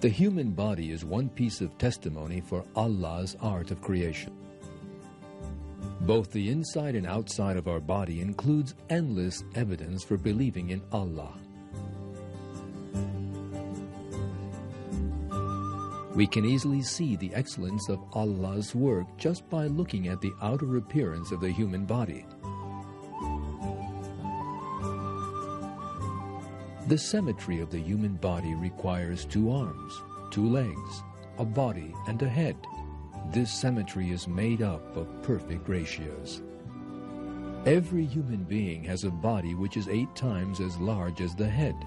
The human body is one piece of testimony for Allah's art of creation. Both the inside and outside of our body includes endless evidence for believing in Allah. We can easily see the excellence of Allah's work just by looking at the outer appearance of the human body. The symmetry of the human body requires 2 arms, 2 legs, a body, and a head. This symmetry is made up of perfect ratios. Every human being has a body which is 8 times as large as the head.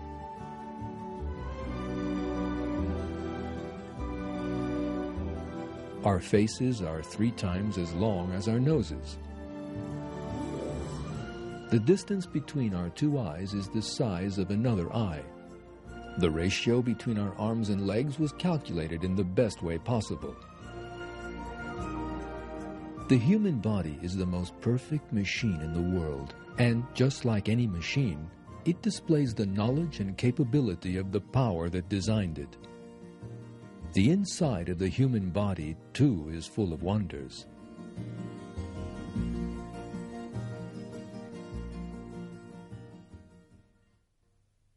Our faces are 3 times as long as our noses. The distance between our 2 eyes is the size of another eye. The ratio between our arms and legs was calculated in the best way possible. The human body is the most perfect machine in the world, and just like any machine, it displays the knowledge and capability of the power that designed it. The inside of the human body, too, is full of wonders.